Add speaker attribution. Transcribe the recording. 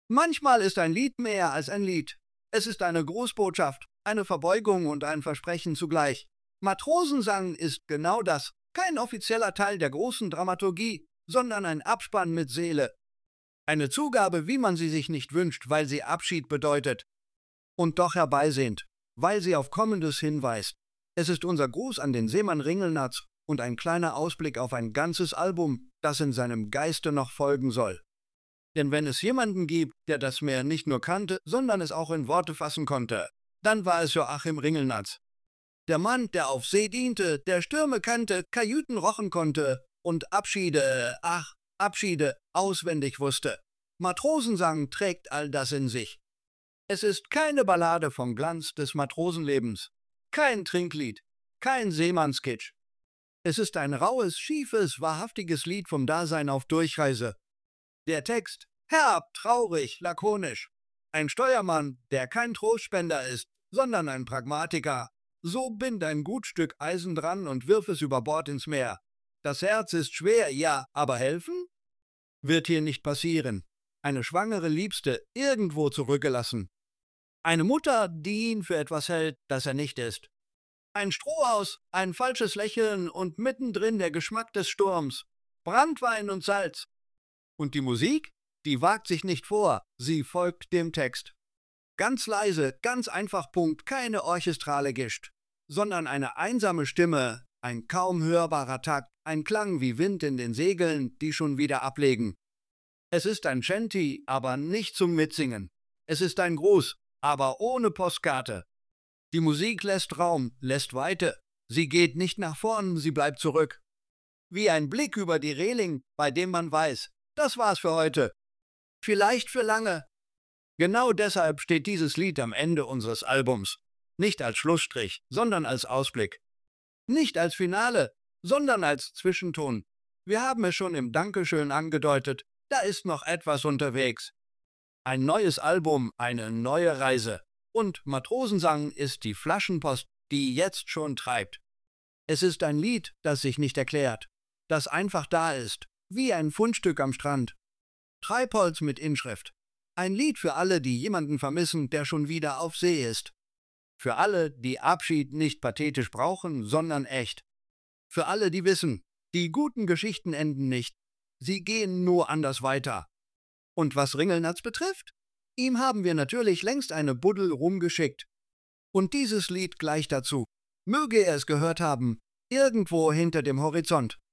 Speaker 1: Manchmal ist ein Lied mehr als ein Lied. Es ist eine Grußbotschaft, eine Verbeugung und ein Versprechen zugleich. Matrosensang ist genau das. Kein offizieller Teil der großen Dramaturgie, sondern ein Abspann mit Seele. Eine Zugabe, wie man sie sich nicht wünscht, weil sie Abschied bedeutet. Und doch herbeisehnt, weil sie auf Kommendes hinweist. Es ist unser Gruß an den Seemann Ringelnatz und ein kleiner Ausblick auf ein ganzes Album, das in seinem Geiste noch folgen soll. Denn wenn es jemanden gibt, der das Meer nicht nur kannte, sondern es auch in Worte fassen konnte, dann war es Joachim Ringelnatz. Der Mann, der auf See diente, der Stürme kannte, Kajüten rochen konnte und Abschiede, ach, Abschiede auswendig wusste. Matrosensang trägt all das in sich. Es ist keine Ballade vom Glanz des Matrosenlebens, kein Trinklied, kein Seemannskitsch. Es ist ein raues, schiefes, wahrhaftiges Lied vom Dasein auf Durchreise. Der Text: herb, traurig, lakonisch. Ein Steuermann, der kein Trostspender ist, sondern ein Pragmatiker. So bind ein gut Stück Eisen dran und wirf es über Bord ins Meer. Das Herz ist schwer, ja, aber helfen? Wird hier nicht passieren. Eine schwangere Liebste irgendwo zurückgelassen. Eine Mutter, die ihn für etwas hält, das er nicht ist. Ein Strohhaus, ein falsches Lächeln und mittendrin der Geschmack des Sturms. Branntwein und Salz. Und die Musik? Die wagt sich nicht vor, sie folgt dem Text. Ganz leise, ganz einfach Punkt, keine orchestrale Gischt, sondern eine einsame Stimme, ein kaum hörbarer Takt, ein Klang wie Wind in den Segeln, die schon wieder ablegen. Es ist ein Shanty, aber nicht zum Mitsingen. Es ist ein Gruß, aber ohne Postkarte. Die Musik lässt Raum, lässt Weite. Sie geht nicht nach vorn, sie bleibt zurück. Wie ein Blick über die Reling, bei dem man weiß, das war's für heute. Vielleicht für lange. Genau deshalb steht dieses Lied am Ende unseres Albums. Nicht als Schlussstrich, sondern als Ausblick. Nicht als Finale, sondern als Zwischenton. Wir haben es schon im Dankeschön angedeutet, da ist noch etwas unterwegs. Ein neues Album, eine neue Reise. Und Matrosensang ist die Flaschenpost, die jetzt schon treibt. Es ist ein Lied, das sich nicht erklärt, das einfach da ist, wie ein Fundstück am Strand. Treibholz mit Inschrift. Ein Lied für alle, die jemanden vermissen, der schon wieder auf See ist. Für alle, die Abschied nicht pathetisch brauchen, sondern echt. Für alle, die wissen, die guten Geschichten enden nicht. Sie gehen nur anders weiter. Und was Ringelnatz betrifft, ihm haben wir natürlich längst eine Buddel rumgeschickt. Und dieses Lied gleich dazu. Möge er es gehört haben, irgendwo hinter dem Horizont.